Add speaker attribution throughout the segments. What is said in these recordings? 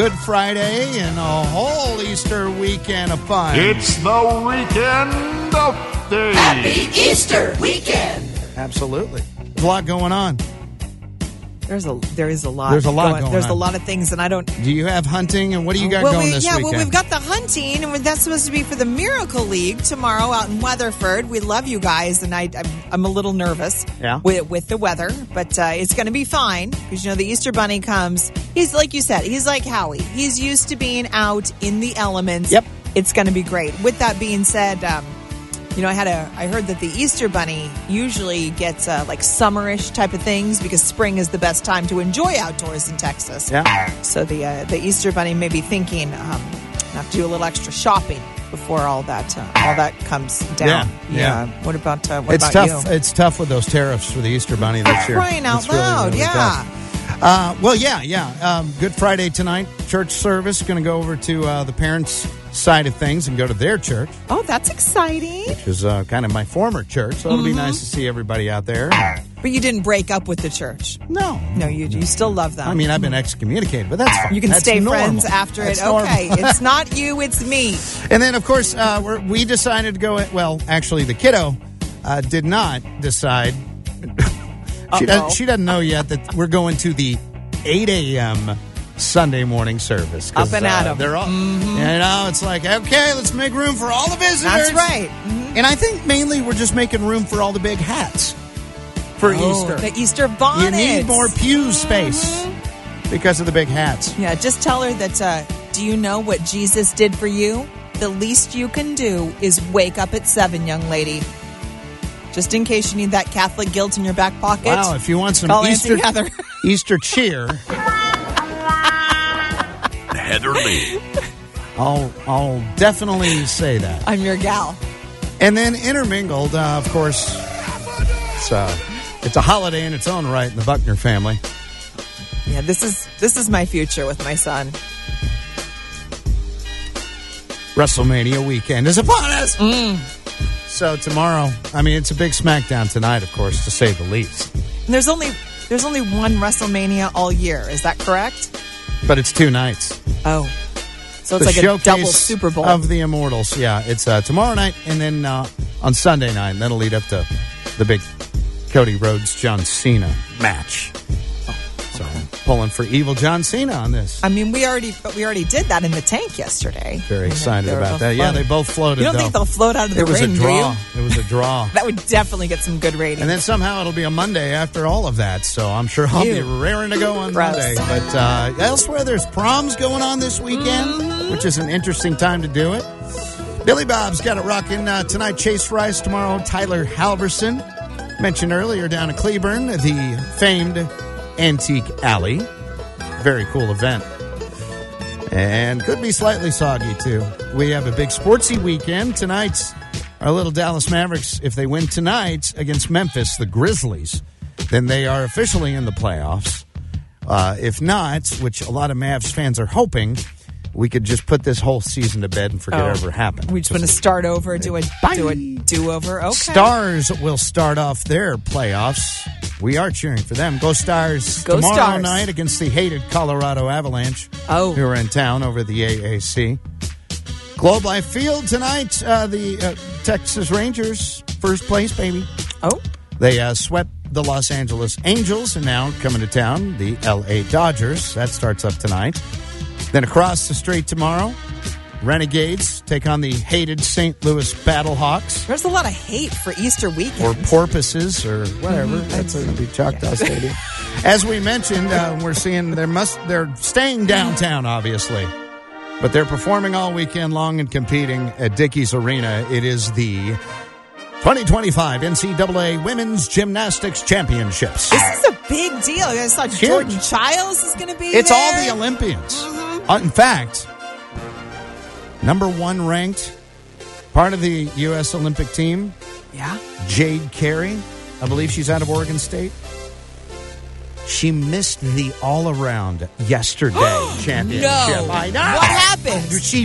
Speaker 1: Good Friday and a whole Easter weekend of fun.
Speaker 2: It's the weekend update.
Speaker 3: Happy Easter weekend.
Speaker 1: Absolutely. There's a lot going on.
Speaker 4: There is a lot.
Speaker 1: There's a lot going
Speaker 4: There's
Speaker 1: on.
Speaker 4: a lot of things, and I don't.
Speaker 1: Do you have hunting, and what do you got going this weekend?
Speaker 4: Well, we've got the hunting, and that's supposed to be for the Miracle League tomorrow out in Weatherford. We love you guys, and I'm a little nervous with the weather, but it's going to be fine because, the Easter Bunny comes. He's like you said, he's like Howie. He's used to being out in the elements.
Speaker 1: Yep.
Speaker 4: It's going to be great. With that being said, I heard that the Easter Bunny usually gets like summerish type of things because spring is the best time to enjoy outdoors in Texas.
Speaker 1: Yeah.
Speaker 4: So the Easter Bunny may be thinking have to do a little extra shopping before all that comes down.
Speaker 1: Yeah.
Speaker 4: What about
Speaker 1: It's
Speaker 4: about
Speaker 1: tough.
Speaker 4: you?
Speaker 1: It's tough with those tariffs for the Easter Bunny this year.
Speaker 4: Crying out
Speaker 1: It's really,
Speaker 4: loud,
Speaker 1: really
Speaker 4: yeah.
Speaker 1: tough. Good Friday tonight, church service. Going to go over to the parents' side of things and go to their church,
Speaker 4: Oh, that's exciting.
Speaker 1: which is kind of my former church. So it'll be nice to see everybody out there.
Speaker 4: But you didn't break up with the church.
Speaker 1: No,
Speaker 4: You still love them.
Speaker 1: I mean, I've been excommunicated, but that's fine.
Speaker 4: you can
Speaker 1: That's
Speaker 4: stay
Speaker 1: normal.
Speaker 4: friends after
Speaker 1: That's
Speaker 4: it.
Speaker 1: normal.
Speaker 4: Okay, it's not you, it's me.
Speaker 1: And then, of course, we decided to go. Well, actually, the kiddo did not decide. She doesn't know yet that we're going to the 8 a.m. Sunday morning service. 'Cause,
Speaker 4: Up and at 'em.
Speaker 1: They're all, it's like, okay, let's make room for all the visitors.
Speaker 4: That's right. Mm-hmm.
Speaker 1: And I think mainly we're just making room for all the big hats for Easter.
Speaker 4: The Easter bonnet.
Speaker 1: You need more pew space because of the big hats.
Speaker 4: Yeah, just tell her that, do you know what Jesus did for you? The least you can do is wake up at 7, young lady. Just in case you need that Catholic guilt in your back pocket.
Speaker 1: Wow, if you want some
Speaker 4: Call
Speaker 1: Easter
Speaker 4: Auntie Heather.
Speaker 1: Easter cheer,
Speaker 2: Heather Lee.
Speaker 1: I'll definitely say that.
Speaker 4: I'm your gal.
Speaker 1: And then intermingled, of course, it's a holiday in its own right in the Buckner family.
Speaker 4: Yeah, this is my future with my son.
Speaker 1: WrestleMania weekend is upon us. So tomorrow, it's a big SmackDown tonight, of course, to say the least.
Speaker 4: And there's only one WrestleMania all year. Is that correct?
Speaker 1: But it's 2 nights.
Speaker 4: Oh, so it's
Speaker 1: The
Speaker 4: like a
Speaker 1: showcase
Speaker 4: double Super Bowl.
Speaker 1: of the Immortals. Yeah, it's tomorrow night and then on Sunday night. And that'll lead up to the big Cody Rhodes John Cena match. So pulling for evil John Cena on this.
Speaker 4: we already did that in the tank yesterday.
Speaker 1: Very excited
Speaker 4: They were
Speaker 1: about
Speaker 4: both
Speaker 1: that. Yeah,
Speaker 4: fun.
Speaker 1: they both floated.
Speaker 4: You don't
Speaker 1: though.
Speaker 4: think they'll float out of the
Speaker 1: It was
Speaker 4: ring,
Speaker 1: a
Speaker 4: do
Speaker 1: draw.
Speaker 4: you?
Speaker 1: It was a draw.
Speaker 4: That would definitely get some good ratings.
Speaker 1: And then somehow it'll be a Monday after all of that. So I'm sure I'll be raring to go on
Speaker 4: Gross.
Speaker 1: Monday. But elsewhere, there's proms going on this weekend, which is an interesting time to do it. Billy Bob's got it rocking tonight. Chase Rice tomorrow. Tyler Halverson. Mentioned earlier down in Cleburne, the famed Antique Alley. Very cool event. And could be slightly soggy, too. We have a big sportsy weekend. Tonight's our little Dallas Mavericks, if they win tonight against Memphis, the Grizzlies, then they are officially in the playoffs. If not, which a lot of Mavs fans are hoping, we could just put this whole season to bed and forget it ever happened.
Speaker 4: We just want to start over, do a do-over. Okay.
Speaker 1: Stars will start off their playoffs. We are cheering for them. Go Stars
Speaker 4: Go
Speaker 1: tomorrow
Speaker 4: Stars.
Speaker 1: night against the hated Colorado Avalanche,
Speaker 4: Oh.
Speaker 1: who are in town over the AAC. Globe Life Field tonight, the Texas Rangers, first place, baby.
Speaker 4: Oh.
Speaker 1: They swept the Los Angeles Angels, and now coming to town, the LA Dodgers. That starts up tonight. Then across the street tomorrow, Renegades take on the hated St. Louis Battlehawks.
Speaker 4: There's a lot of hate for Easter weekend.
Speaker 1: Or porpoises, or whatever. That's the Choctaw Stadium. As we mentioned, we're seeing they're staying downtown, obviously, but they're performing all weekend long and competing at Dickies Arena. It is the 2025 NCAA Women's Gymnastics Championships.
Speaker 4: This is a big deal. I saw Jordan Childs is going to be
Speaker 1: It's
Speaker 4: there.
Speaker 1: all the Olympians. In fact, number 1 ranked, part of the U.S. Olympic team,
Speaker 4: Yeah.
Speaker 1: Jade Carey. I believe she's out of Oregon State. She missed the all-around yesterday championship.
Speaker 4: No.
Speaker 1: I know.
Speaker 4: What happened?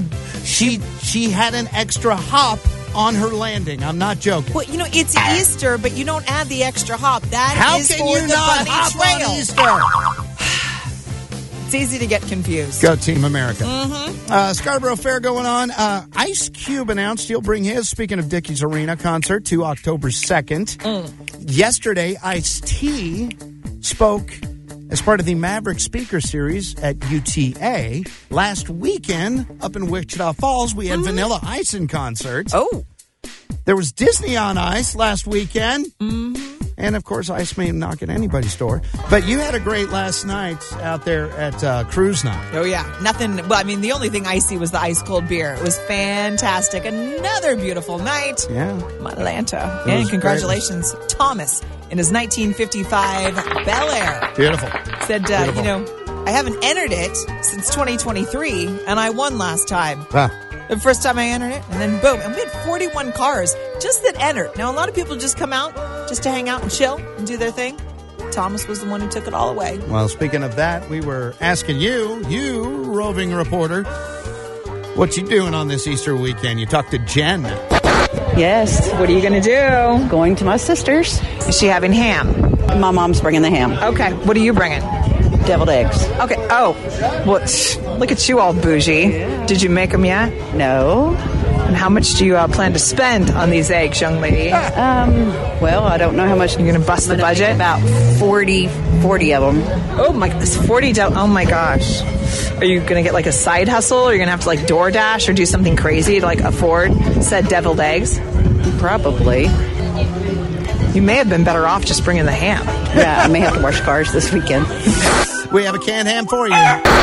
Speaker 1: She had an extra hop on her landing. I'm not joking.
Speaker 4: Well, it's Easter, but you don't add the extra hop. That
Speaker 1: How
Speaker 4: is
Speaker 1: can
Speaker 4: for
Speaker 1: you
Speaker 4: the
Speaker 1: not
Speaker 4: bunny
Speaker 1: hop
Speaker 4: trail.
Speaker 1: on Easter?
Speaker 4: It's easy to get confused.
Speaker 1: Go Team America. Scarborough Fair going on. Ice Cube announced he'll bring his, speaking of Dickies Arena, concert to October 2nd. Yesterday, Ice-T spoke as part of the Maverick Speaker Series at UTA. Last weekend, up in Wichita Falls, we had Vanilla Ice in concert.
Speaker 4: Oh.
Speaker 1: There was Disney on Ice last weekend. And, of course, Ice may knock at anybody's door. But you had a great last night out there at Cruise Night.
Speaker 4: Oh, yeah. Nothing. Well, I mean, the only thing icy was the ice-cold beer. It was fantastic. Another beautiful night.
Speaker 1: Yeah.
Speaker 4: Atlanta. And congratulations, great. Thomas, in his 1955 Bel Air.
Speaker 1: Beautiful.
Speaker 4: Said, you know, I haven't entered it since 2023, and I won last time. The first time I entered it, and then boom. And we had 41 cars just that entered. Now, a lot of people just come out just to hang out and chill and do their thing. Thomas was the one who took it all away.
Speaker 1: Well, speaking of that, we were asking you, roving reporter, what you doing on this Easter weekend? You talked to Jen.
Speaker 5: Yes.
Speaker 4: What are you going to do?
Speaker 5: Going to my sister's.
Speaker 4: Is she having ham?
Speaker 5: My mom's bringing the ham.
Speaker 4: Okay. What are you bringing?
Speaker 5: Deviled eggs.
Speaker 4: Okay. Oh, well, look at you all bougie. Yeah. Did you make them yet?
Speaker 5: No.
Speaker 4: And how much do you plan to spend on these eggs, young lady?
Speaker 5: Well, I don't know how much.
Speaker 4: You're going to bust the budget?
Speaker 5: About 40 of them.
Speaker 4: Oh, my, it's 40. Oh, my gosh. Are you going to get like a side hustle? Or are you going to have to like DoorDash or do something crazy to like afford said deviled eggs?
Speaker 5: Probably.
Speaker 4: You may have been better off just bringing the ham.
Speaker 5: Yeah, I may have to wash cars this weekend.
Speaker 1: We have a canned ham for you.